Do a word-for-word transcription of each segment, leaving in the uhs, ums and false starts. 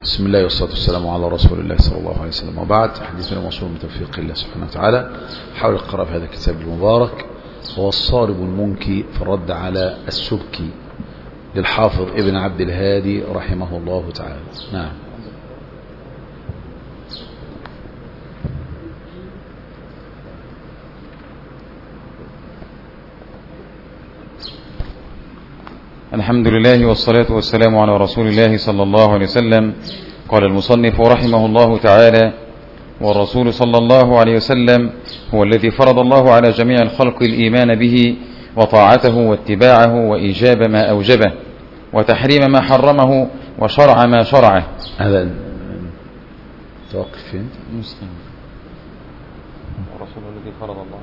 بسم الله والصلاة والسلام على رسول الله صلى الله عليه وسلم، وبعد. حديثنا موصول من توفيق الله سبحانه وتعالى حول القراءة في هذا الكتاب المبارك، هو الصارب المنكي في الرد على السبكي للحافظ ابن عبد الهادي رحمه الله تعالى. نعم. الحمد لله والصلاة والسلام على رسول الله صلى الله عليه وسلم. قال المصنف رحمه الله تعالى: والرسول صلى الله عليه وسلم هو الذي فرض الله على جميع الخلق الإيمان به وطاعته واتباعه وإيجاب ما أوجبه وتحريم ما حرمه وشرع ما شرعه. هذا توقف فين؟ مسلم. الرسول الذي فرض الله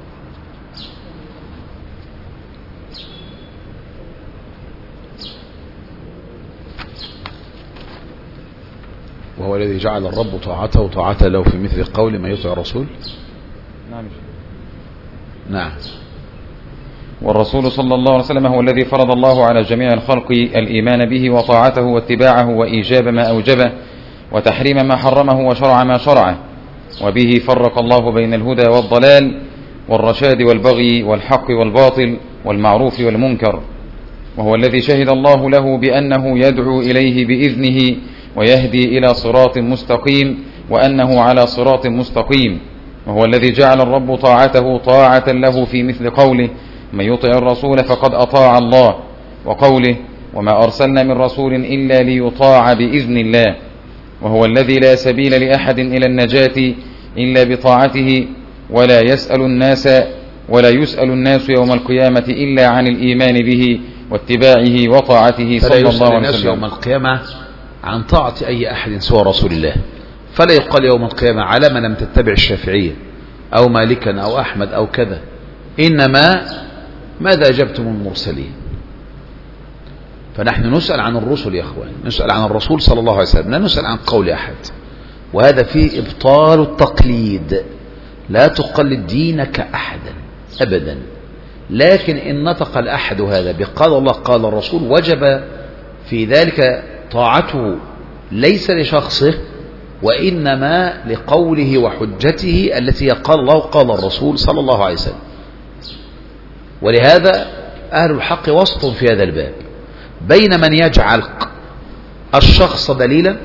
وهو الذي جعل الرب طاعته وطاعته له في مثل قول ما يطيع الرسول. نعم. نعم. والرسول صلى الله عليه وسلم هو الذي فرض الله على جميع الخلق الإيمان به وطاعته واتباعه وإيجاب ما أوجبه وتحريم ما حرمه وشرع ما شرعه، وبه فرق الله بين الهدى والضلال والرشاد والبغي والحق والباطل والمعروف والمنكر، وهو الذي شهد الله له بأنه يدعو إليه بإذنه ويهدي إلى صراط مستقيم وأنه على صراط مستقيم، وهو الذي جعل الرب طاعته طاعة له في مثل قوله: من يطع الرسول فقد أطاع الله، وقوله: وما أرسلنا من رسول إلا ليطاع بإذن الله، وهو الذي لا سبيل لأحد إلى النجاة إلا بطاعته، ولا يسأل الناس ولا يسأل الناس يوم القيامة إلا عن الإيمان به واتباعه وطاعته صلى الله عليه وسلم. يوم القيامة عن طاعة أي أحد سوى رسول الله، فلا يقال يوم القيامة على من لم تتبع الشافعية أو مالكا أو أحمد أو كذا، إنما ماذا أجبتم المرسلين؟ فنحن نسأل عن الرسل يا أخوان، نسأل عن الرسول صلى الله عليه وسلم، لا نسأل عن قول أحد، وهذا فيه إبطال التقليد. لا تقلد دينك أحدا أبدا، لكن إن نطق الأحد هذا بقال الله قال الرسول وجب في ذلك طاعته ليس لشخصه وإنما لقوله وحجته التي قال الله قال الرسول صلى الله عليه وسلم. ولهذا أهل الحق وسط في هذا الباب بين من يجعل الشخص دليلا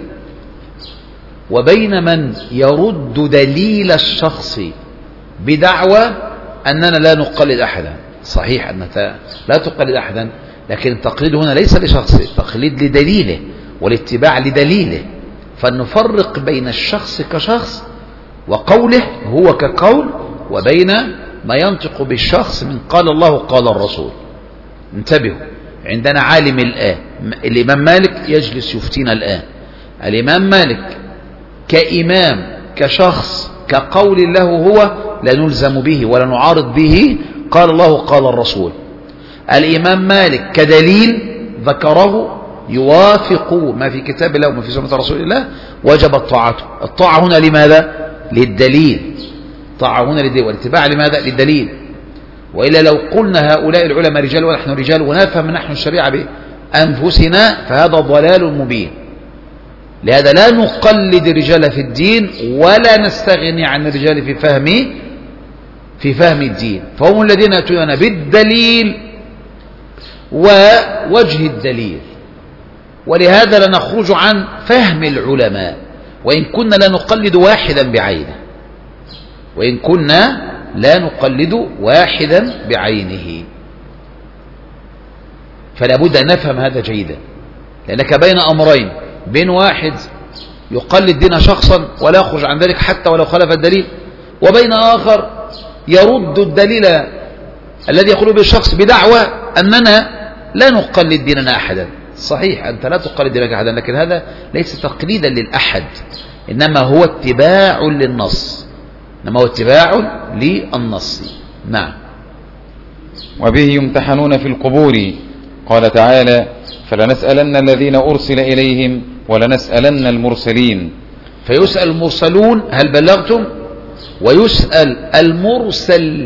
وبين من يرد دليل الشخص بدعوى أننا لا نقلد أحدا. صحيح أنك لا تقلد أحدا، لكن التقليد هنا ليس لشخصه، التقليد لدليله والاتباع لدليله، فنفرق بين الشخص كشخص وقوله هو كقول، وبين ما ينطق بالشخص من قال الله قال الرسول. انتبهوا، عندنا عالم الآن الإمام مالك يجلس يفتينا الآن. الإمام مالك كإمام كشخص كقول له هو لا نلزم به ولا نعارض به قال الله قال الرسول. الإمام مالك كدليل ذكره يوافق ما في كتاب الله وما في سنة رسول الله وجبت طاعته. الطاعة هنا لماذا؟ للدليل. الطاعة هنا للدليل، والاتباع لماذا؟ للدليل. وإلا لو قلنا هؤلاء العلماء رجال ونحن رجال ونفهم نحن الشريعة بأنفسنا فهذا ضلال مبين. لهذا لا نقلد الرجال في الدين ولا نستغني عن الرجال في فهم في فهم الدين، فهم الذين يأتون بالدليل ووجه الدليل. ولهذا لا نخرج عن فهم العلماء وإن كنا لا نقلد واحدا بعينه، وإن كنا لا نقلد واحدا بعينه، فلا بد أن نفهم هذا جيدا، لأنك بين أمرين: بين واحد يقلد دين شخصا ولا يخرج عن ذلك حتى ولو خالف الدليل، وبين آخر يرد الدليل الذي يقول به الشخص بدعوى أننا لا نقلد ديننا أحدا. صحيح أنت لا تقلد دينك أحدا، لكن هذا ليس تقليدا للأحد، إنما هو اتباع للنص، إنما هو اتباع للنص. نعم. وبه يمتحنون في القبور. قال تعالى: فلنسألن الذين أرسل إليهم ولنسألن المرسلين. فيسأل المرسلون هل بلغتم، ويسأل المرسل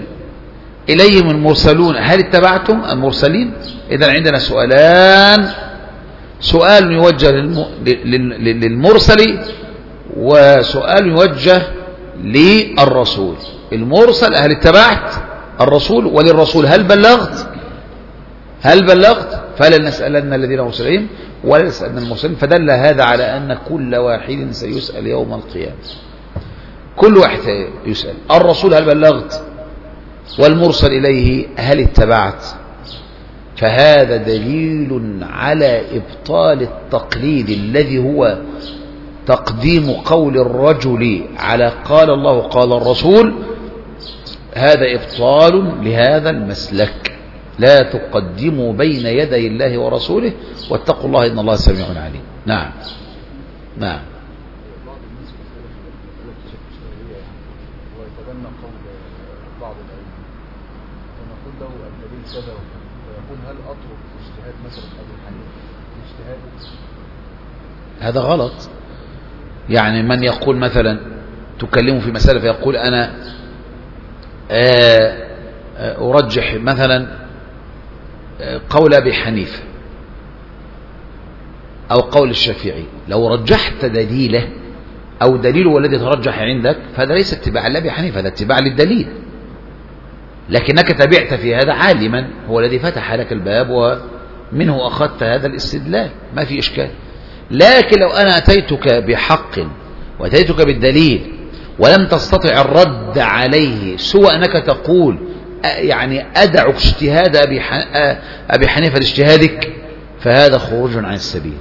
إليهم المرسلون هل اتبعتم المرسلين. إذن عندنا سؤالان سؤال يوجه للمرسل وسؤال يوجه للرسول. المرسل هل اتبعت؟ الرسول وللرسول هل بلغت؟ هل بلغت؟ فلا نسألن الذين أرسلهم ولا نسألن المرسلين. فدل هذا على أن كل واحد سيسأل يوم القيامة، كل واحد يسأل. الرسول هل بلغت؟ والمرسل إليه هل اتبعت؟ فهذا دليل على إبطال التقليد الذي هو تقديم قول الرجل على قال الله قال الرسول. هذا إبطال لهذا المسلك. لا تقدموا بين يدي الله ورسوله واتقوا الله إن الله سميع عليم. نعم نعم. هذا غلط. يعني من يقول مثلا تكلمه في مسألة فيقول أنا أرجح مثلا قول أبي حنيفة أو قول الشافعي، لو رجحت دليله أو دليله والذي ترجح عندك فهذا ليس اتباع لأبي حنيفة، هذا اتباع للدليل، لكنك تبعت في هذا عالما هو الذي فتح لك الباب ومنه أخذت هذا الاستدلال، ما في إشكال. لكن لو أنا أتيتك بحق وأتيتك بالدليل ولم تستطع الرد عليه سوى أنك تقول يعني أدعك اجتهاد أبي حنيفة لاجتهادك، فهذا خروج عن السبيل.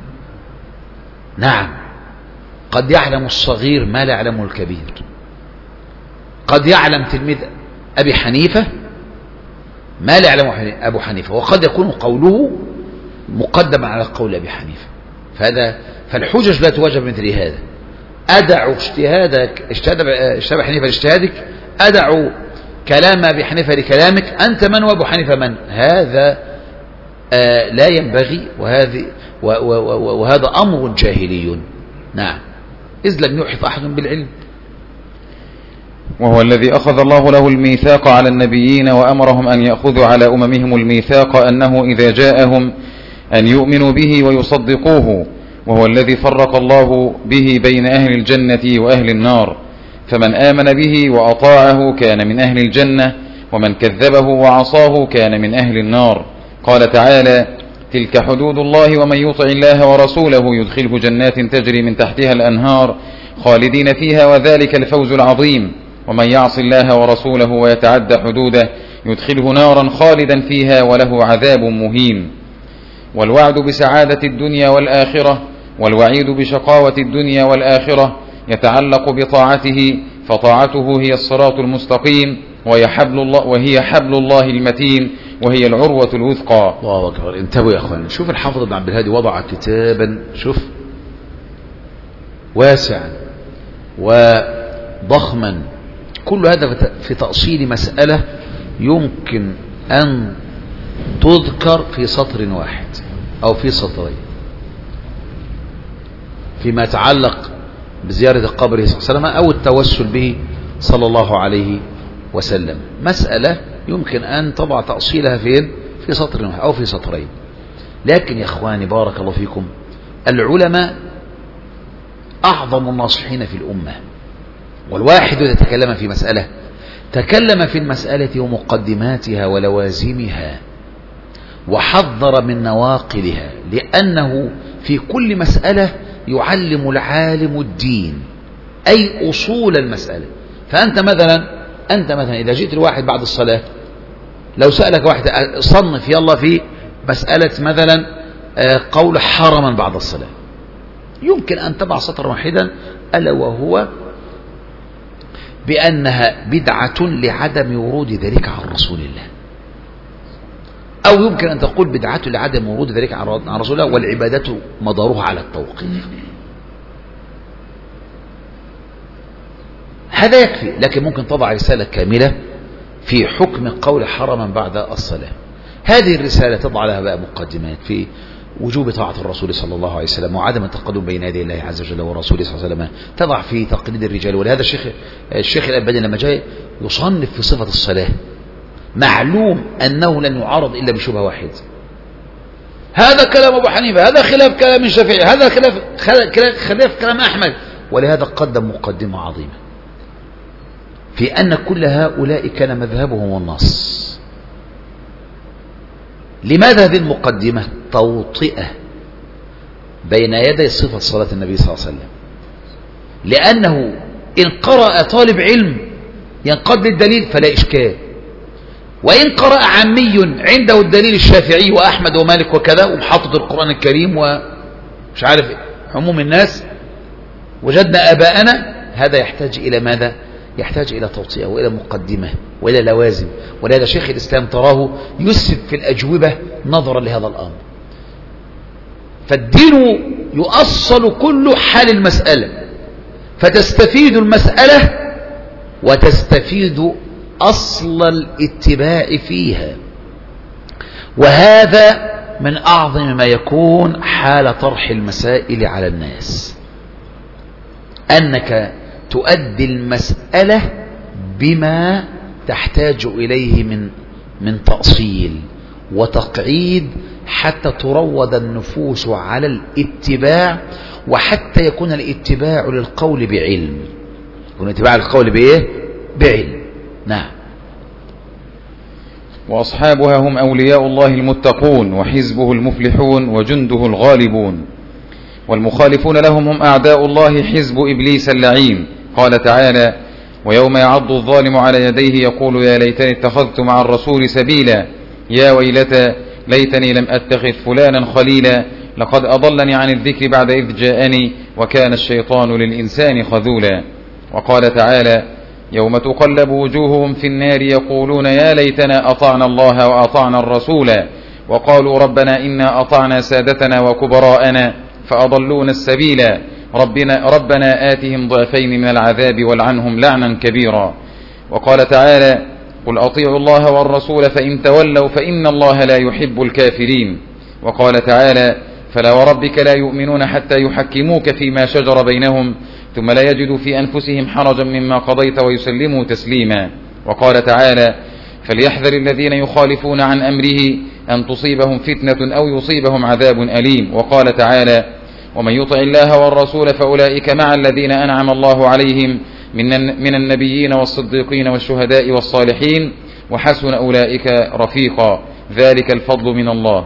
نعم، قد يعلم الصغير ما لا يعلمه الكبير، قد يعلم تلميذ أبي حنيفة ما لا يعلمه أبو حنيفة، وقد يكون قوله مقدما على قول أبي حنيفة. فهذا فالحجج لا توجه بمثل هذا. أدع اجتهادك اجتهاد أبي حنيفة لاجتهادك، أدع كلام أبي حنيفة لكلامك، أنت من وأبو حنيفة من؟ هذا آه لا ينبغي، وهذه وهذا أمر جاهلي. نعم، إذ لم يحط أحد بالعلم. وهو الذي أخذ الله له الميثاق على النبيين وأمرهم أن يأخذوا على أممهم الميثاق أنه إذا جاءهم أن يؤمنوا به ويصدقوه، وهو الذي فرق الله به بين أهل الجنة وأهل النار، فمن آمن به وأطاعه كان من أهل الجنة، ومن كذبه وعصاه كان من أهل النار. قال تعالى: تلك حدود الله ومن يطع الله ورسوله يدخله جنات تجري من تحتها الأنهار خالدين فيها وذلك الفوز العظيم، ومن يعص الله ورسوله ويتعدى حدوده يدخله نارا خالدا فيها وله عذاب مهين. والوعد بسعادة الدنيا والآخرة والوعيد بشقاوة الدنيا والآخرة يتعلق بطاعته، فطاعته هي الصراط المستقيم، وهي حبل الله, وهي حبل الله المتين، وهي العروة الوثقى. الله أكبر. انتبهوا يا أخوان، شوف الحافظ ابن عبد الهادي وضع كتابا شوف واسعا وضخما، كل هذا في تأصيل مسألة يمكن أن تذكر في سطر واحد أو في سطرين، فيما يتعلق بزيارة قبره صلى الله عليه وسلم أو التوسل به صلى الله عليه وسلم. مسألة يمكن أن تضع تأصيلها فين؟ في سطر واحد أو في سطرين. لكن يا إخواني بارك الله فيكم، العلماء أعظم الناصحين في الأمة، والواحد إذا تكلم في مسألة تكلم في المسألة ومقدماتها ولوازمها وحذر من نواقلها، لأنه في كل مسألة يعلم العالم الدين أي أصول المسألة. فأنت مثلا أنت مثلا إذا جئت الواحد بعد الصلاة، لو سألك واحد صنف يلا في مسألة مثلا قول حرما بعد الصلاة، يمكن أن تضع سطرا واحدا ألا وهو بأنها بدعة لعدم ورود ذلك عن رسول الله، أو يمكن أن تقول بدعة لعدم ورود ذلك عن رسول الله، والعبادة مدارها على التوقيف. هذا يكفي. لكن ممكن تضع رسالة كاملة في حكم قول حرما بعد الصلاة. هذه الرسالة تضع لها بقى مقدمات في وجوب طاعة الرسول صلى الله عليه وسلم وعدم التقدم بين يدي الله عز وجل ورسوله صلى الله عليه وسلم، تضع في تقليد الرجال. ولهذا الشيخ الشيخ الألباني لما جاء يصنف في صفة الصلاة، معلوم أنه لن يعارض إلا بشبهة واحد، هذا كلام أبو حنيفة، هذا خلاف كلام الشافعي، هذا خلاف خلاف كلام أحمد. ولهذا قدم مقدمة عظيمة في أن كل هؤلاء كان مذهبهم النص. لماذا هذه المقدمة؟ توطئة بين يدي صفة صلاة النبي صلى الله عليه وسلم، لأنه إن قرأ طالب علم ينقض للدليل فلا إشكال، وإن قرأ عمي عنده الدليل الشافعي وأحمد ومالك وكذا ومحطط القرآن الكريم ومش عارف عموم الناس وجدنا آباءنا، هذا يحتاج إلى ماذا؟ يحتاج إلى توطئة وإلى مقدمة وإلى لوازم. ولهذا شيخ الإسلام تراه يسرد في الأجوبة نظرا لهذا الأمر. فالدين يؤصل كل حال المسألة، فتستفيد المسألة وتستفيد أصل الاتباع فيها. وهذا من أعظم ما يكون حال طرح المسائل على الناس، أنك تؤدي المسألة بما تحتاج إليه من من تأصيل وتقعيد، حتى تروض النفوس على الاتباع، وحتى يكون الاتباع للقول بعلم، يكون اتباع القول بإيه؟ بعلم. نعم. وأصحابها هم أولياء الله المتقون وحزبه المفلحون وجنده الغالبون، والمخالفون لهم هم أعداء الله حزب إبليس اللعين. قال تعالى: ويوم يعض الظالم على يديه يقول يا ليتني اتخذت مع الرسول سبيلا يا ويلتى ليتني لم أتخذ فلانا خليلا لقد أضلني عن الذكر بعد إذ جاءني وكان الشيطان للإنسان خذولا. وقال تعالى: يوم تقلب وجوههم في النار يقولون يا ليتنا أطعنا الله وأطعنا الرسول وقالوا ربنا إنا أطعنا سادتنا وكبراءنا فأضلونا السبيلا ربنا, ربنا آتهم ضعفين من العذاب والعنهم لعنا كبيرا. وقال تعالى: قل أطيعوا الله والرسول فإن تولوا فإن الله لا يحب الكافرين. وقال تعالى: فلا وربك لا يؤمنون حتى يحكموك فيما شجر بينهم ثم لا يجدوا في أنفسهم حرجا مما قضيت ويسلموا تسليما. وقال تعالى: فليحذر الذين يخالفون عن أمره أن تصيبهم فتنة أو يصيبهم عذاب أليم. وقال تعالى: ومن يطع الله والرسول فأولئك مع الذين أنعم الله عليهم من النبيين والصديقين والشهداء والصالحين وحسن أولئك رفيقا ذلك الفضل من الله.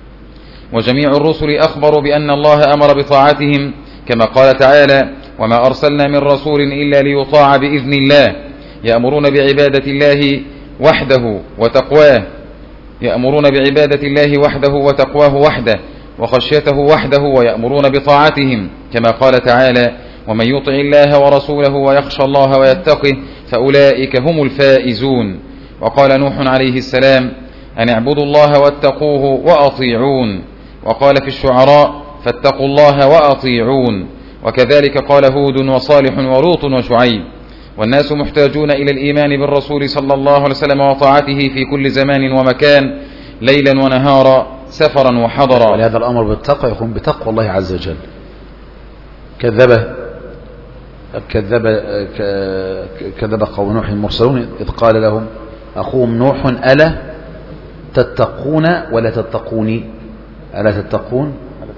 وجميع الرسل أخبروا بأن الله أمر بطاعتهم كما قال تعالى: وما أرسلنا من رسول إلا ليطاع بإذن الله يأمرون بعبادة الله وحده وتقواه يأمرون بعبادة الله وحده وتقواه وحده وخشيته وحده ويأمرون بطاعتهم كما قال تعالى: ومن يطع الله ورسوله ويخشى الله ويتقه فأولئك هم الفائزون. وقال نوح عليه السلام: أن اعبدوا الله واتقوه وأطيعون. وقال في الشعراء: فاتقوا الله وأطيعون. وكذلك قال هود وصالح ولوط وشعيب. والناس محتاجون إلى الإيمان بالرسول صلى الله عليه وسلم وطاعته في كل زمان ومكان ليلا ونهارا سفرا وحضرا. ولهذا الأمر بالتقوى يكون بتقوى الله عز وجل. كذب كذب كذب قوم نوح المرسلون إذ قال لهم أخوهم نوح ألا تتقون ولا تتقوني ألا تتقون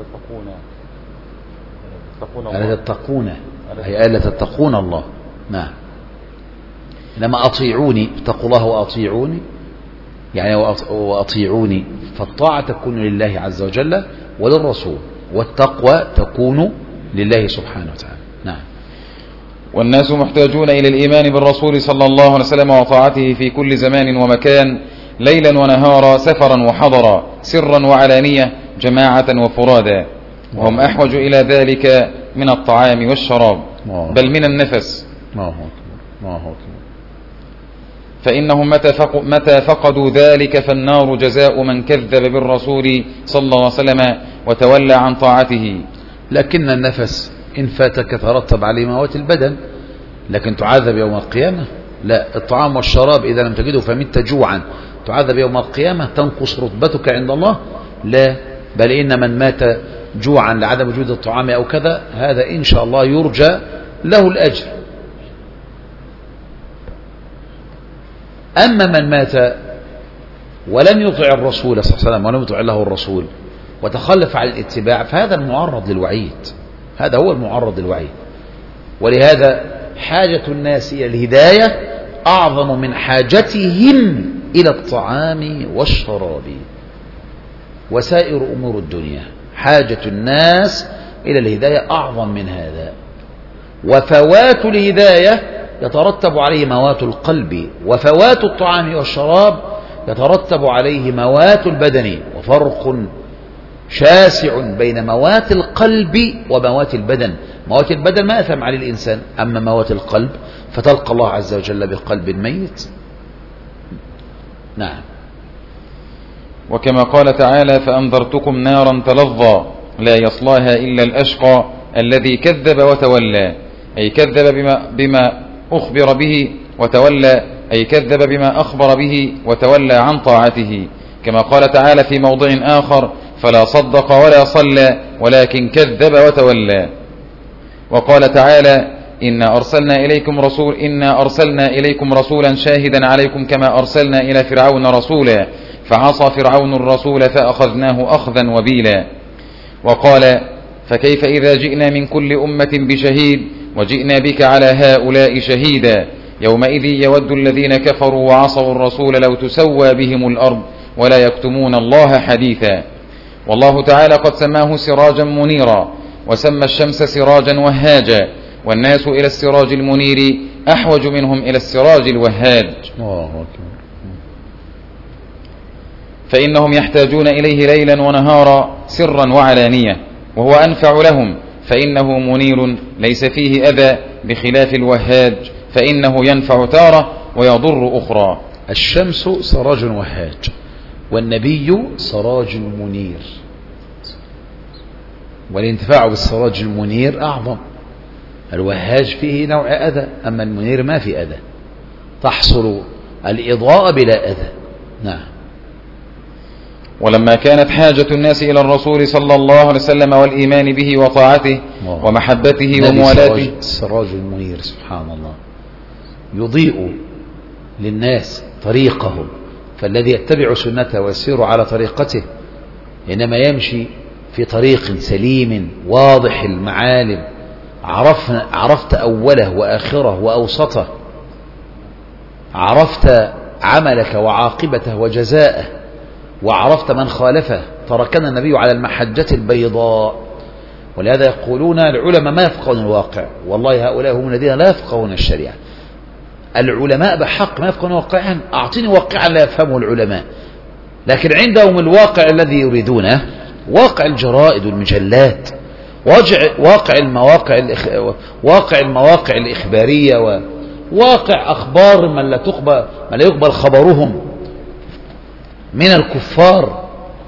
ألا تتقون هي ألا تتقون الله. نعم. لما أطيعوني اتقوا الله وأطيعوني يعني وأطيعوني، فالطاعة تكون لله عز وجل وللرسول، والتقوى تكون لله سبحانه وتعالى. نعم. والناس محتاجون إلى الإيمان بالرسول صلى الله عليه وسلم وطاعته في كل زمان ومكان ليلا ونهارا سفرا وحضرا سرا وعلانية جماعة وفرادا، وهم أحوج إلى ذلك من الطعام والشراب بل من النفس. ما هو ما هو فإنهم متى فقدوا ذلك فالنار جزاء من كذب بالرسول صلى الله عليه وسلم وتولى عن طاعته. لكن النفس إن فاتك ترتب عليه موت البدن، لكن تعذب يوم القيامة لا. الطعام والشراب إذا لم تجده فمت جوعا تعذب يوم القيامة تنقص رتبتك عند الله لا، بل إن من مات جوعا لعدم وجود الطعام أو كذا هذا إن شاء الله يرجى له الأجر. أما من مات ولم يطع الرسول صلى الله عليه وسلم ولم يطع له الرسول وتخلف عن الاتباع فهذا المعرض للوعيد، هذا هو المعرض للوعيد. ولهذا حاجة الناس إلى الهداية أعظم من حاجتهم إلى الطعام والشراب وسائر أمور الدنيا. حاجة الناس إلى الهداية أعظم من هذا، وفوات الهداية يترتب عليه موات القلب، وفوات الطعام والشراب يترتب عليه موات البدن. وفرق شاسع بين موات القلب وموات البدن. موات البدن ما أثم على الإنسان، أما موات القلب فتلقى الله عز وجل بقلب ميت. نعم. وكما قال تعالى فأنذرتكم نارا تلظى لا يصلاها إلا الأشقى الذي كذب وتولى، أي كذب بما, بما أخبر به، وتولى أي كذب بما أخبر به وتولى عن طاعته. كما قال تعالى في موضع آخر فلا صدق ولا صلى ولكن كذب وتولى. وقال تعالى إنا أرسلنا إليكم رسول إنا أرسلنا إليكم رسولا شاهدا عليكم كما أرسلنا إلى فرعون رسولا فعصى فرعون الرسول فأخذناه أخذا وبيلا. وقال فكيف إذا جئنا من كل أمة بشهيد وجئنا بك على هؤلاء شهيدا يومئذ يود الذين كفروا وعصوا الرسول لو تسوى بهم الأرض ولا يكتمون الله حديثا. والله تعالى قد سماه سراجا منيرا، وسمى الشمس سراجا وهاجا، والناس إلى السراج المنير أحوج منهم إلى السراج الوهاج، فإنهم يحتاجون إليه ليلا ونهارا سرا وعلانية، وهو أنفع لهم فإنه منير ليس فيه أذى، بخلاف الوهاج فإنه ينفع تارة ويضر أخرى. الشمس سراج وهاج، والنبي سراج منير، والانتفاع بالسراج المنير أعظم. الوهاج فيه نوع أذى، أما المنير ما في أذى، تحصل الإضاءة بلا أذى. نعم. ولما كانت حاجة الناس إلى الرسول صلى الله عليه وسلم والإيمان به وطاعته ومحبته وموالاته، السراج المنير سبحان الله يضيء للناس طريقهم، فالذي يتبع سنته ويسير على طريقته إنما يمشي في طريق سليم واضح المعالم، عرفنا عرفت أوله وآخره وأوسطه، عرفت عملك وعاقبته وجزاءه، وعرفت من خالفه. تركنا النبي على المحجة البيضاء. ولهذا يقولون العلماء ما يفقهون الواقع، والله هؤلاء هم الذين لا يفقهون الشريعة. العلماء بحق ما يفقهون واقعا، أعطيني واقعا لا يفهمه العلماء، لكن عندهم الواقع الذي يريدونه، واقع الجرائد والمجلات، واقع المواقع الإخ... واقع المواقع الإخبارية، وواقع أخبار من لا تقبل من لا يقبل خبرهم من الكفار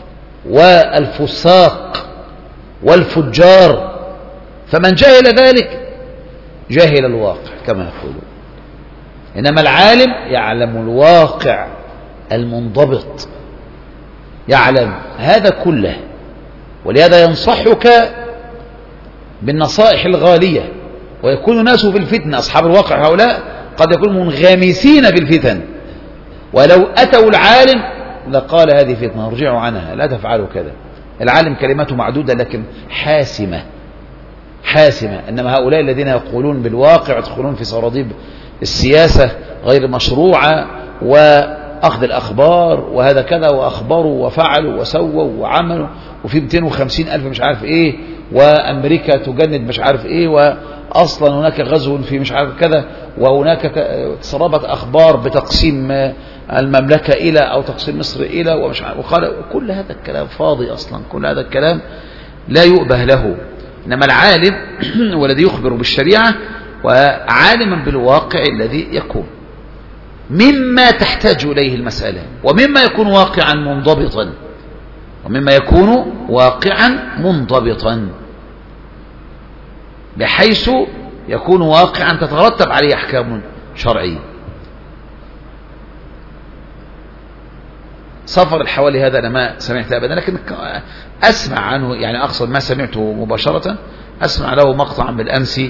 والفساق والفجار. فمن جهل ذلك جاهل الواقع كما يقولون. إنما العالم يعلم الواقع المنضبط، يعلم هذا كله. ولهذا ينصحك بالنصائح الغالية. ويكون الناس في الفتنة، أصحاب الواقع هؤلاء قد يكونوا منغمسين في الفتن، ولو أتوا العالم لقال هذه فتنة ارجعوا عنها لا تفعلوا كذا. العالم كلمته معدودة لكن حاسمة حاسمة. إنما هؤلاء الذين يقولون بالواقع يدخلون في سراديب السياسة غير مشروعة وأخذ الأخبار وهذا كذا وأخبروا وفعلوا وسووا وعملوا وفي مئتين وخمسين ألف مش عارف إيه، وأمريكا تجند مش عارف إيه، وأصلا هناك غزو في مش عارف كذا، وهناك تسربت أخبار بتقسيم المملكة إلى أو تقسيم مصر إلى ومش عارف، وقال كل هذا الكلام فاضي أصلا، كل هذا الكلام لا يؤبه له. إنما العالم والذي يخبر بالشريعة وعالما بالواقع الذي يكون مما تحتاج إليه المسألة، ومما يكون واقعا منضبطا ومما يكون واقعا منضبطا بحيث يكون واقعا تترتب عليه أحكام شرعية. سفر الحوالي هذا أنا ما سمعت أبدا، لكن أسمع عنه، يعني أقصد ما سمعته مباشرة، أسمع له مقطعا بالأمس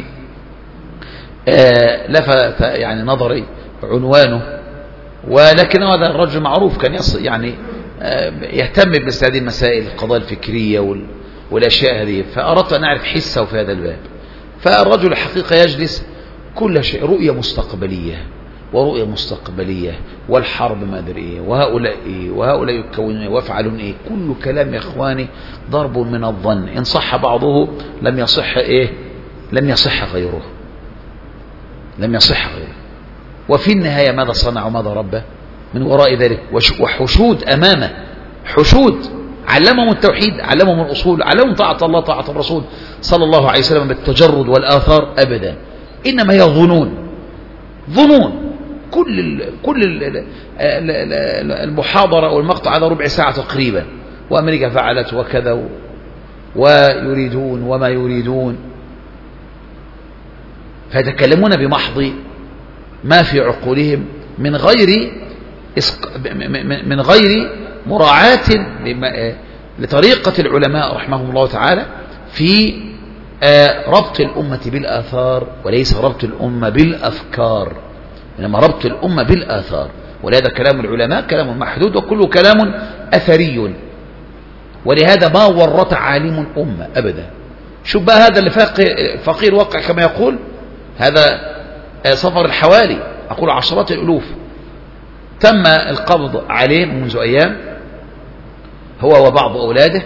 لفت يعني نظري عنوانه، ولكن هذا الرجل معروف كان يصل يعني يهتم بمثل هذه المسائل، القضايا الفكرية والأشياء هذه، فأردت أن أعرف حسه في هذا الباب. فالرجل الحقيقة يجلس كل شيء رؤية مستقبلية ورؤية مستقبلية، والحرب ما أدري إيه، وهؤلاء إيه، وهؤلاء يكونون إيه، ويفعلون إيه، كل كلام يا إخواني ضرب من الظن، إن صح بعضه لم يصح إيه، لم يصح غيره، لم يصح غيره. وفي النهاية ماذا صنع وماذا ربى من وراء ذلك؟ وحشود أمامه، حشود علمهم التوحيد، علمهم الأصول، علمهم طاعة الله طاعة الرسول صلى الله عليه وسلم بالتجرد والآثار أبدا، إنما هي ظنون، ظنون. كل ال كل ال المحاضرة والمقطع هذا ربع ساعة تقريبا، وأمريكا فعلت وكذا، ويريدون وما يريدون، فيتكلمون بمحض ما في عقولهم من غير من غير مراعاة لطريقة العلماء رحمهم الله تعالى في ربط الأمة بالآثار، وليس ربط الأمة بالأفكار، إنما ربط الأمة بالآثار. ولهذا كلام العلماء كلام محدود، وكل كلام أثري، ولهذا ما ورط عالم أمة أبدا. شوف بقى هذا اللي فقير وقع كما يقول هذا صفر الحوالي، أقول عشرات الألوف، تم القبض عليه منذ أيام هو وبعض أولاده،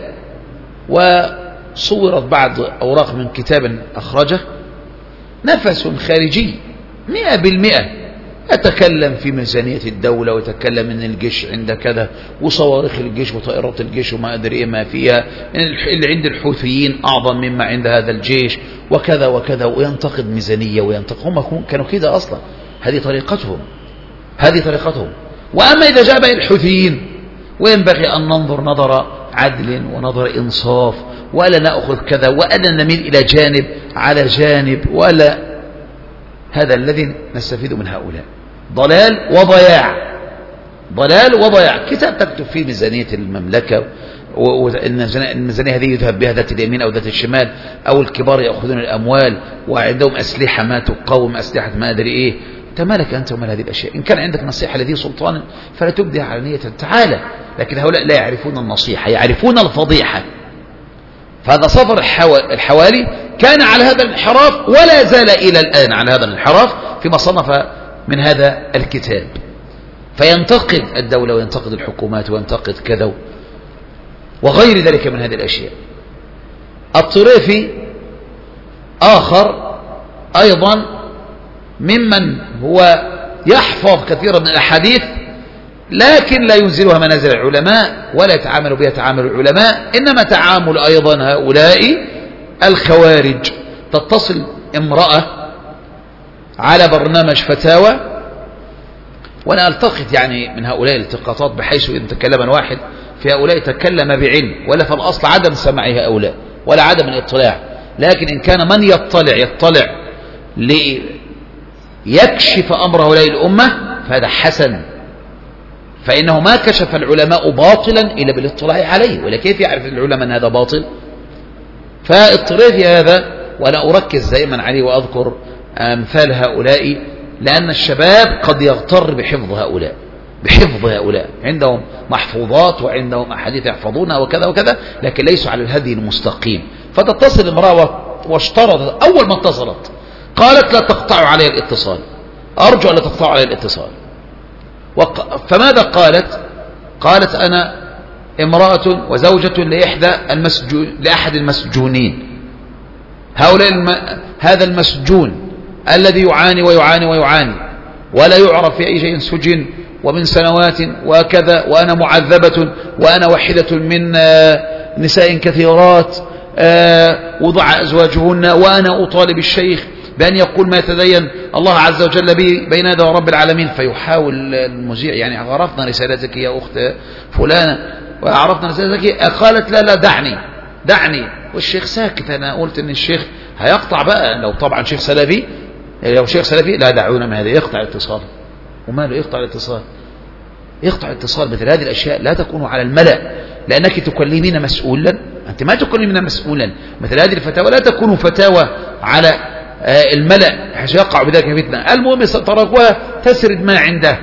وصورت بعض أوراق من كتاب أخرجه، نفس خارجي مئة بالمئة، يتكلم في ميزانية الدولة، ويتكلم ان الجيش عند كذا، وصواريخ الجيش وطائرات الجيش وما أدري إيه ما فيها، اللي عند الحوثيين أعظم مما عند هذا الجيش وكذا وكذا، وينتقد ميزانية وينتقد. هم كانوا كده أصلا، هذه طريقتهم، هذه طريقتهم. وأما إذا جاء بين الحوثيين، وينبغي أن ننظر نظر عدل ونظر إنصاف، ولا نأخذ كذا، ولا نميل إلى جانب على جانب، ولا هذا الذي نستفيد من هؤلاء. ضلال وضياع، ضلال وضياع. كتاب تكتب فيه ميزانية المملكة، والميزانية هذه يذهب بها ذات اليمين أو ذات الشمال، أو الكبار يأخذون الأموال وعندهم أسلحة ما تقاوم أسلحة ما أدري إيه. تمالك أنت ومال هذه الأشياء. إن كان عندك نصيحة لذي سلطان فلا تبدها علانية، تعالى. لكن هؤلاء لا يعرفون النصيحة، يعرفون الفضيحة. فهذا صفر الحوالي كان على هذا الانحراف، ولا زال إلى الآن على هذا الانحراف فيما صنف من هذا الكتاب، فينتقد الدولة وينتقد الحكومات وينتقد كذا وغير ذلك من هذه الأشياء. الطريفي آخر أيضا ممن هو يحفظ كثيرا من الأحاديث، لكن لا ينزلها منازل العلماء ولا يتعامل بها تعامل العلماء، إنما تعامل أيضا هؤلاء الخوارج. تتصل امرأة على برنامج فتاوى، وأنا ألتقط يعني من هؤلاء الالتقاطات بحيث إن تكلم واحد في هؤلاء تكلم بعلم، ولا في الأصل عدم سماع هؤلاء ولا عدم الاطلاع، لكن إن كان من يطلع يطلع ليكشف أمر هؤلاء الأمة فهذا حسن، فإنه ما كشف العلماء باطلا إلا بالاطلاع عليه، ولا كيف يعرف العلماء أن هذا باطل؟ فالطريفي هذا، وأنا أركز دائما عليه وأذكر أمثال هؤلاء، لأن الشباب قد يغتر بحفظ هؤلاء، بحفظ هؤلاء عندهم محفوظات وعندهم أحاديث يحفظونها وكذا وكذا، لكن ليسوا على الهدي المستقيم. فتتصل امرأة واشترطت، أول ما اتصلت قالت لا تقطعوا علي الاتصال، أرجو أن لا تقطعوا علي الاتصال. فماذا قالت؟ قالت أنا امرأة وزوجة لإحدى المسجون لأحد المسجونين، هؤلاء الم... هذا المسجون الذي يعاني ويعاني ويعاني ولا يعرف في أي شيء سجن ومن سنوات وكذا، وأنا معذبة، وأنا واحدة من نساء كثيرات وضع أزواجهن، وأنا أطالب الشيخ بأن يقول ما يتدين الله عز وجل به بين يدي رب العالمين. فيحاول المذيع يعني عرفنا رسالتك يا أخت فلانة وعرفنا رسالتك، قالت لا لا دعني دعني، والشيخ ساكت. أنا قلت إن الشيخ هيقطع بقى، لو طبعا شيخ سلفي، لو شيخ سلفي لا دعونا من هذا، يقطع الاتصال. وماله يقطع الاتصال؟ يقطع الاتصال. مثل هذه الأشياء لا تكون على الملأ، لأنك تكلمين مسؤولا، أنت ما تكلمين مسؤولا. مثل هذه الفتاوى لا تكون فتاوى على الملأ حيث يقع بذلك فتنة. المهم تركوها تسرد ما عنده،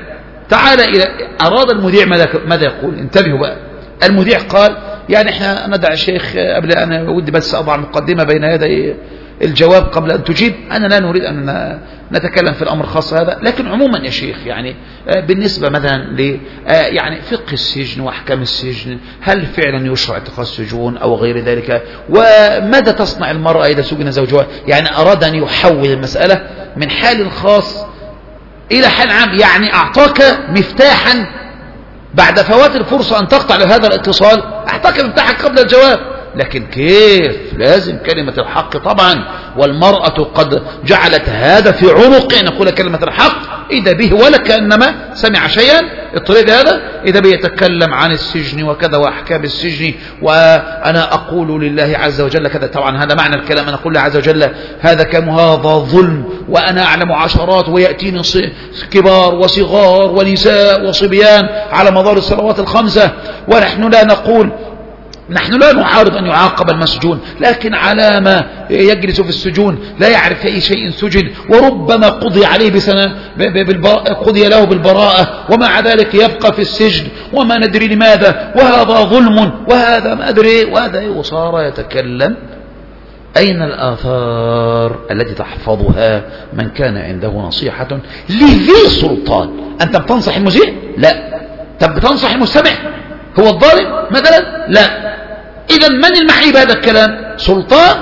تعال إلى أراد المذيع ماذا, ماذا يقول؟ انتبهوا بقى. المذيع قال يعني احنا ندع الشيخ قبل أن ودي بس أضع المقدمة بين يدي الجواب قبل أن تجيب. أنا لا نريد أن نتكلم في الأمر الخاص هذا، لكن عموما يا شيخ يعني بالنسبة مثلا ل يعني فقه السجن وأحكام السجن، هل فعلا يشرع اتخاذ سجون أو غير ذلك؟ وماذا تصنع المرأة إذا سجن زوجها؟ يعني أراد أن يحول المسألة من حال خاص إلى حال عام. يعني أعطاك مفتاحا بعد فوات الفرصة أن تقطع لهذا الاتصال، أعطاك مفتاحك قبل الجواب. لكن كيف؟ لازم كلمة الحق طبعا. والمرأة قد جعلت هذا في عنق أن يقول كلمة الحق، إذا به ولا كأنما سمع شيئا. الطريق هذا إذا به يتكلم عن السجن وكذا وأحكام السجن، وأنا أقول لله عز وجل كذا. طبعا هذا معنى الكلام، أنا أقول لله عز وجل هذا كم هذا ظلم، وأنا أعلم عشرات ويأتيني كبار وصغار ونساء وصبيان على مدار الصلوات الخمسة، ونحن لا نقول نحن لا نعارض أن يعاقب المسجون، لكن على ما يجلس في السجون لا يعرف أي شيء سجن، وربما قضي عليه بسنة قضي له بالبراءة، ومع ذلك يبقى في السجن وما ندري لماذا، وهذا ظلم وهذا ما أدري وهذا. وصار يتكلم. أين الآثار التي تحفظها من كان عنده نصيحة لذي سلطان؟ أنت بتنصح المذيع؟ لا. طب بتنصح المستمع هو الظالم مثلا؟ لا. إذا من المحي بهذا الكلام؟ سلطان.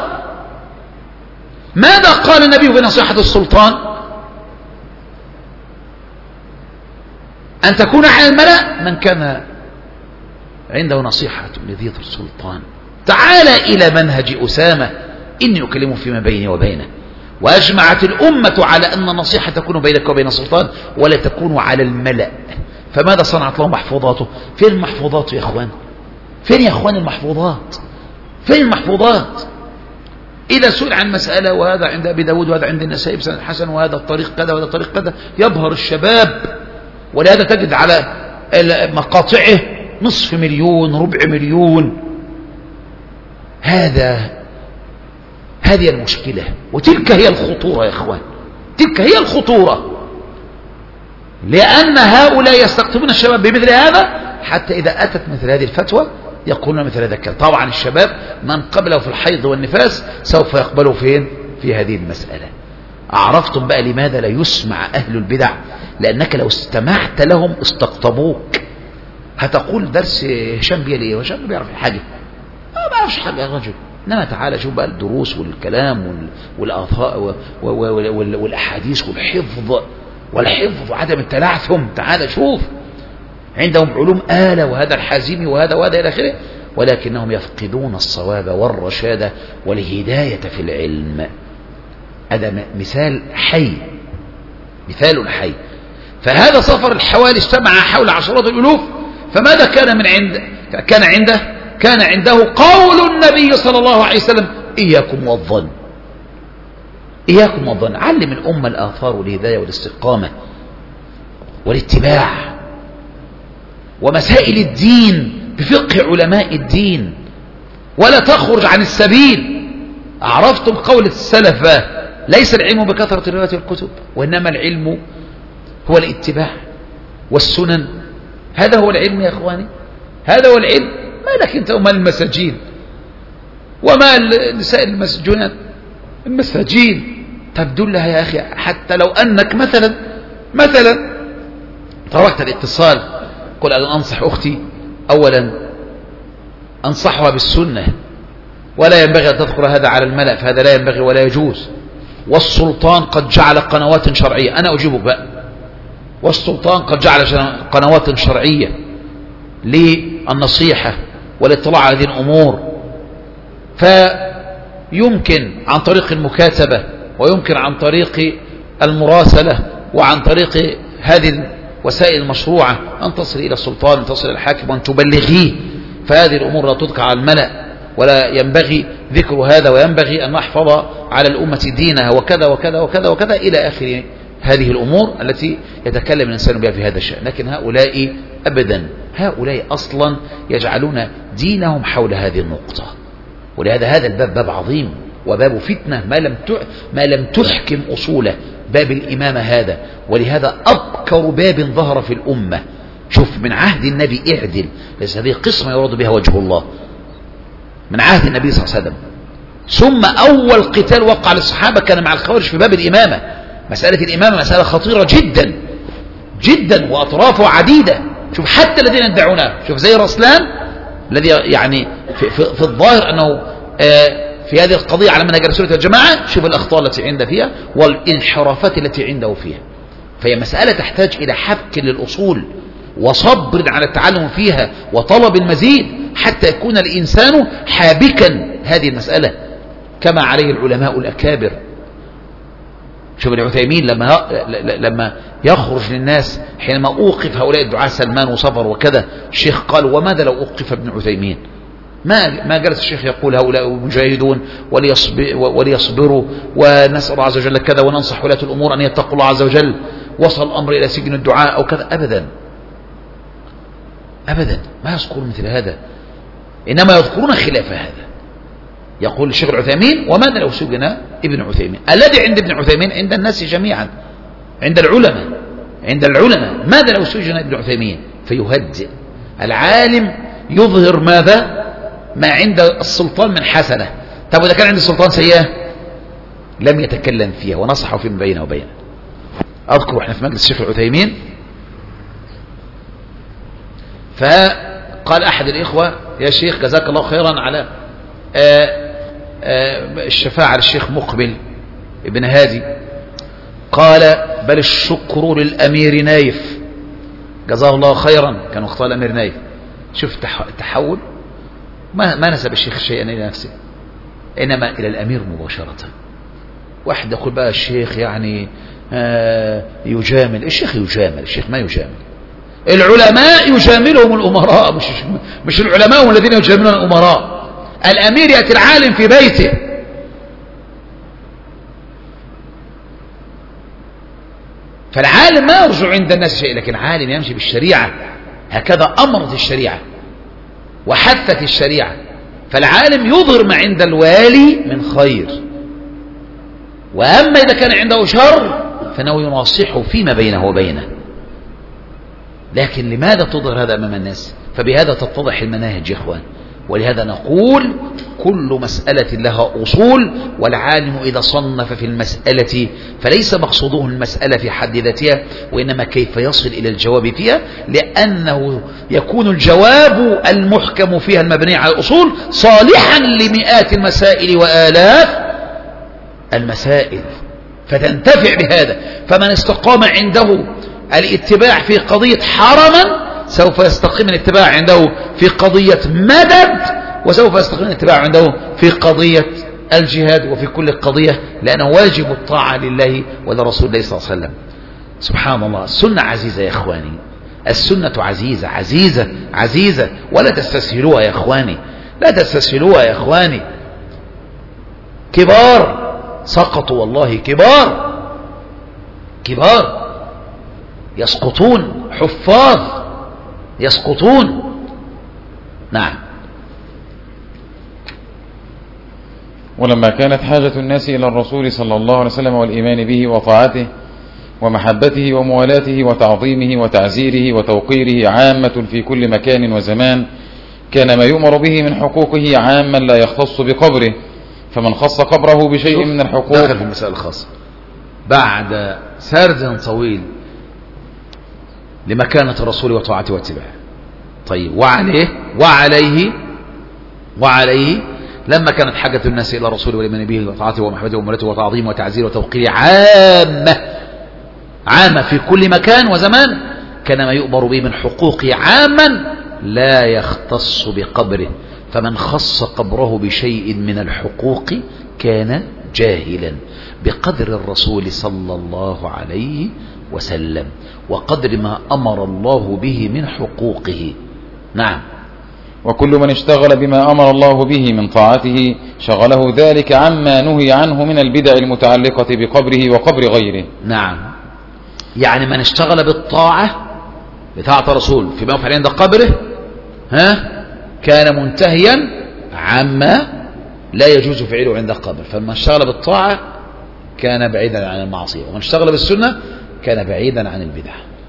ماذا قال النبي في نصيحة السلطان؟ أن تكون على الملأ من كان عنده نصيحة لذي السلطان. تعال إلى منهج أسامة، إني أكلمه فيما بيني وبينه. وأجمعت الأمة على أن النصيحة تكون بينك وبين السلطان ولا تكون على الملأ. فماذا صنعت له محفوظاته؟ فين المحفوظات يا إخوان؟ فين يا إخوان المحفوظات؟ فين المحفوظات؟ إذا سئل عن مسألة وهذا عند أبي داود وهذا عند النسائي بسند حسن وهذا الطريق كذا وهذا الطريق كذا، يبهر الشباب. ولهذا تجد على مقاطعه نصف مليون ربع مليون. هذا هذه المشكلة، وتلك هي الخطورة يا إخوان، تلك هي الخطورة. لأن هؤلاء يستقطبون الشباب بمثل هذا، حتى إذا أتت مثل هذه الفتوى يقولون مثل هذا الكلام. طبعا الشباب من قبله في الحيض والنفاس سوف يقبلوا فين؟ في هذه المسألة. عرفتم بقى لماذا لا يسمع أهل البدع؟ لأنك لو استمعت لهم استقطبوك. هتقول درس هشام بيه ليه؟ هشام بيعرف حاجة؟ ما بعرفش حاجة يا رجل. إنما تعالى شوف بقى الدروس والكلام والآثار والأحاديث والحفظ والحفظ وعدم التلعثم. تعالى شوف، عندهم علوم آلة، وهذا الحازمي وهذا وهذا إلى آخره، ولكنهم يفقدون الصواب والرشادة والهداية في العلم. هذا مثال حي، مثال حي. فهذا سفر الحوالي اجتمع حول عشرات الألوف. فماذا كان من عند كان عنده؟ كان عنده قول النبي صلى الله عليه وسلم: إياكم والظن، إياكم والظن. علم الأمة الآثار والهداية والاستقامة والاتباع ومسائل الدين بفقه علماء الدين، ولا تخرج عن السبيل. عرفتم قول السلف: ليس العلم بكثرة الروايات والكتب، وإنما العلم هو الاتباع والسنن. هذا هو العلم يا إخواني، هذا هو العلم. ما لك أنت وما المساجين وما النساء المسجونات المساجين؟ تبدو لها يا أخي، حتى لو أنك مثلا مثلا تركت الاتصال، قل أن أنصح أختي، أولا أنصحها بالسنة، ولا ينبغي أن تذكر هذا على الملأ، فهذا لا ينبغي ولا يجوز. والسلطان قد جعل قنوات شرعية، أنا أجيبك بقى، والسلطان قد جعل قنوات شرعية للنصيحة والاطلاع على هذه الأمور. فيمكن عن طريق المكاتبة، ويمكن عن طريق المراسلة، وعن طريق هذه الوسائل المشروعة أن تصل إلى السلطان، أن تصل إلى الحاكم، وأن تبلغيه. فهذه الأمور لا تذكر على الملأ، ولا ينبغي ذكر هذا، وينبغي أن نحفظ على الأمة دينها وكذا وكذا وكذا وكذا إلى آخر هذه الأمور التي يتكلم الإنسان بها في هذا الشأن. لكن هؤلاء أبدا، هؤلاء أصلا يجعلون دينهم حول هذه النقطة. ولهذا هذا الباب باب عظيم وباب فتنة ما لم ما لم تحكم أصوله، باب الإمامة هذا. ولهذا أبقى أبكر باب ظهر في الأمة. شوف، من عهد النبي اعدل، ليس هذه قسمة يراد بها وجه الله، من عهد النبي صلى الله عليه وسلم. ثم أول قتال وقع للصحابة كان مع الخوارج في باب الإمامة. مسألة الإمامة مسألة خطيرة جدا جدا وأطرافه عديدة. شوف حتى الذين يدعونها، شوف زي رسلان الذي يعني في, في, في الظاهر أنه في هذه القضية على منهج رسولة الجماعة، شوف الأخطاء التي عنده فيها والانحرافات التي عنده فيها. فهي مسألة تحتاج إلى حبك للأصول وصبر على التعلم فيها وطلب المزيد حتى يكون الإنسان حابكا هذه المسألة كما عليه العلماء الأكابر. شوف ابن عثيمين لما لما يخرج للناس حينما أوقف هؤلاء الدعاة سلمان وصفر وكذا، الشيخ قال: وماذا لو أوقف ابن عثيمين؟ ما ما جلس الشيخ يقول هؤلاء مجاهدون وليصبروا ونسأل الله عز وجل كذا وننصح ولاة الأمور أن يتقوا الله عز وجل، وصل الأمر إلى سجن الدعاء أو كذا. أبدا أبدا ما يذكرون مثل هذا، إنما يذكرون خلاف هذا. يقول الشيخ العثيمين: وماذا لو سجن ابن عثيمين؟ الذي عند ابن عثيمين عند الناس جميعا، عند العلماء عند العلماء ماذا لو سجن ابن عثيمين؟ فيهدئ. العالم يظهر ماذا؟ ما عند السلطان من حسنة. طب وإذا كان عند السلطان سيئة لم يتكلم فيها ونصحه فيما بينه وبينه. أذكر احنا في مجلس الشيخ العثيمين، فقال أحد الإخوة: يا شيخ جزاك الله خيرا على آآ آآ الشفاعة للشيخ مقبل ابن هادي. قال: بل الشكر للأمير نايف جزاه الله خيرا. كان وقتها الأمير نايف. شوف التحول، ما, ما نسب الشيخ شيئا إلى نفسه، إنما إلى الأمير مباشرة. واحد يقول بقى الشيخ يعني يجامل. الشيخ يجامل؟ الشيخ ما يجامل. العلماء يجاملهم الأمراء، مش, مش العلماء هم الذين يجاملون الأمراء. الأمير يأتي العالم في بيته، فالعالم ما يرجع عند الناس شيء، لكن عالم يمشي بالشريعة. هكذا أمرت الشريعة وحثت الشريعة. فالعالم يظهر ما عند الوالي من خير، وأما إذا كان عنده شر فإنه يناصحه فيما بينه وبينه. لكن لماذا تظهر هذا أمام الناس؟ فبهذا تتضح المناهج يا إخوان. ولهذا نقول: كل مسألة لها أصول، والعالم إذا صنف في المسألة فليس مقصوده المسألة في حد ذاتها، وإنما كيف يصل إلى الجواب فيها، لأنه يكون الجواب المحكم فيها المبني على الأصول صالحا لمئات المسائل وآلاف المسائل، فتنتفع بهذا. فمن استقام عنده الاتباع في قضية حرما سوف يستقيم الاتباع عنده في قضية مدد، وسوف يستقيم الاتباع عنده في قضية الجهاد وفي كل قضية، لأنه واجب الطاعة لله ولرسول الله صلى الله عليه وسلم. سبحان الله، السنة عزيزة يا إخواني، السنة عزيزة عزيزة عزيزة، ولا تستسهلوها يا إخواني، لا تستسهلوها يا إخواني. كبار سقطوا والله، كبار كبار يسقطون، حفاظ يسقطون. نعم. ولما كانت حاجة الناس إلى الرسول صلى الله عليه وسلم والإيمان به وطاعته ومحبته وموالاته وتعظيمه وتعزيره وتوقيره عامة في كل مكان وزمان، كان ما يؤمر به من حقوقه عاما لا يختص بقبره، فمن خص قبره بشيء من الحقوق. داخل في المسألة الخاصة بعد سرد طويل لمكانة الرسول وطاعته واتباعه. طيب، وعليه وعليه وعليه لما كانت حاجة الناس إلى الرسول والإيمان به وطاعته ومحبته ومولته وتعظيمه وتعزيره وتوقيره عامة عامة في كل مكان وزمان، كان ما يؤمر به من حقوقه عاما لا يختص بقبره، فمن خص قبره بشيء من الحقوق كان جاهلا بقدر الرسول صلى الله عليه وسلم وقدر ما أمر الله به من حقوقه. نعم. وكل من اشتغل بما أمر الله به من طاعته شغله ذلك عما نهي عنه من البدع المتعلقة بقبره وقبر غيره. نعم، يعني من اشتغل بالطاعة بطاعة الرسول فيما يفعل عند قبره ها كان منتهيا عما لا يجوز فعله عند القبر. فمن اشتغل بالطاعة كان بعيدا عن المعصية، ومن اشتغل بالسنة كان بعيدا عن البدع.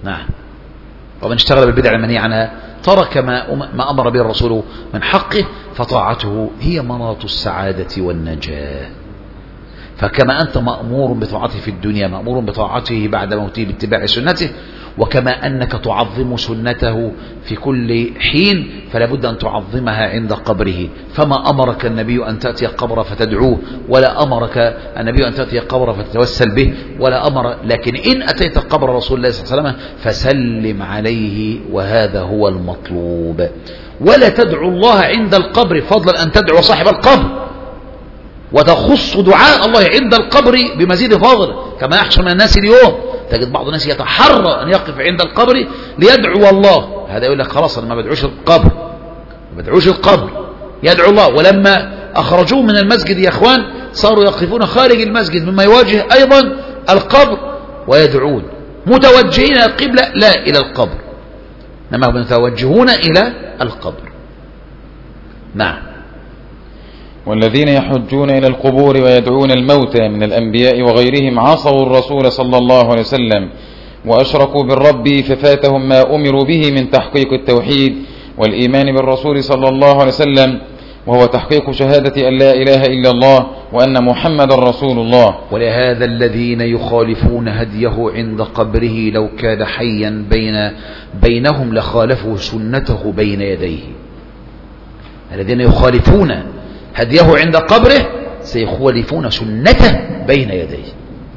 نعم. ومن اشتغل بالبدع المنهي عنها ترك ما ما أمر به الرسول من حقه، فطاعته هي مناط السعادة والنجاة. فكما أنت مأمور بطاعته في الدنيا مأمور بطاعته بعد موته باتباع سنته، وكما أنك تعظم سنته في كل حين فلا بد أن تعظمها عند قبره. فما أمرك النبي أن تأتي قبره فتدعوه، ولا أمرك النبي أن تأتي قبره فتتوسل به، ولا أمر، لكن إن أتيت قبر رسول الله صلى الله عليه وسلم فسلم عليه، وهذا هو المطلوب. ولا تدعو الله عند القبر فضلا أن تدعو صاحب القبر، وتخص دعاء الله عند القبر بمزيد فضل، كما يحصل من الناس اليوم. تجد بعض الناس يتحرى أن يقف عند القبر ليدعو الله، هذا يقول لك خلاص أنا ما بدعوش القبر، ما بدعوش القبر، يدعو الله. ولما أخرجوه من المسجد يا أخوان صاروا يقفون خارج المسجد مما يواجه أيضا القبر ويدعون، متوجهين إلى القبلة لا إلى القبر، إنما متوجهون إلى القبر. نعم. والذين يحجون إلى القبور ويدعون الموتى من الأنبياء وغيرهم عصوا الرسول صلى الله عليه وسلم وأشركوا بالرب، ففاتهم ما أمروا به من تحقيق التوحيد والإيمان بالرسول صلى الله عليه وسلم، وهو تحقيق شهادة أن لا إله إلا الله وأن محمد رسول الله. ولهذا الذين يخالفون هديه عند قبره لو كان حيا بين بينهم لخالفوا سنته بين يديه. الذين يخالفون هديه عند قبره سيخالفون سنته بين يديه،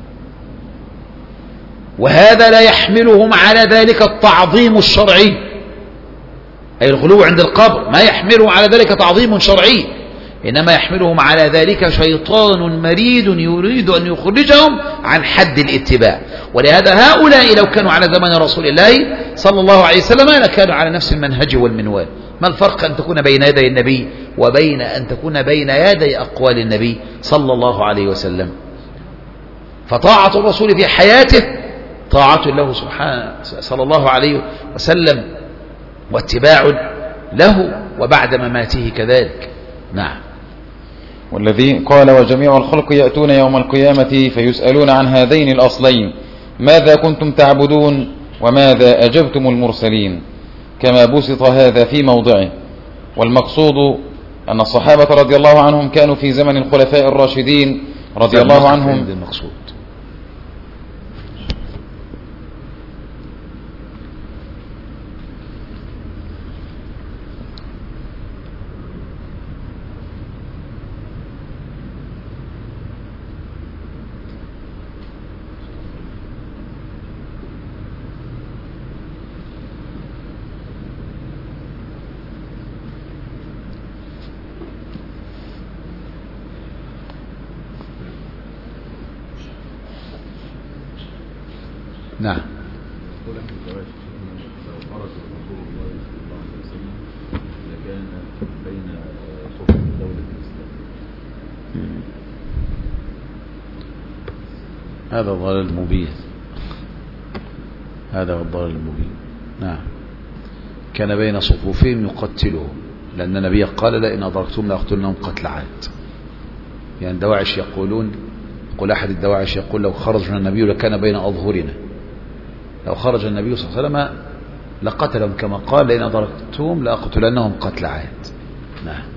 وهذا لا يحملهم على ذلك التعظيم الشرعي، أي الغلو عند القبر ما يحملهم على ذلك تعظيم شرعي، إنما يحملهم على ذلك شيطان مريد يريد أن يخرجهم عن حد الاتباع. ولهذا هؤلاء لو كانوا على زمن رسول الله صلى الله عليه وسلم لكانوا على نفس المنهج والمنوال. ما الفرق أن تكون بين يدي النبي وبين أن تكون بين يدي أقوال النبي صلى الله عليه وسلم؟ فطاعة الرسول في حياته طاعة له سبحانه صلى الله عليه وسلم واتباع له، وبعد مماته كذلك. نعم. والذي قال وجميع الخلق يأتون يوم القيامة فيسألون عن هذين الأصلين ماذا كنتم تعبدون وماذا أجبتم المرسلين، كما بسط هذا في موضعه. والمقصود أن الصحابة رضي الله عنهم كانوا في زمن الخلفاء الراشدين رضي الله عنهم المقصود. نعم. هذا ضلال مبين، هذا هو الضلال المبين. نعم. كان بين صفوفهم يقتلهم، لأن النبي قال لئن أدركتم لأقتلنهم قتل عاد. يعني الدواعش يقولون، يقول أحد الدواعش يقول لو خرج من النبي لكان بين أظهرنا، لو خرج النبي صلى الله عليه وسلم لقتلهم كما قال لئن أدركتهم لأقتلنهم قتل عاد. نعم.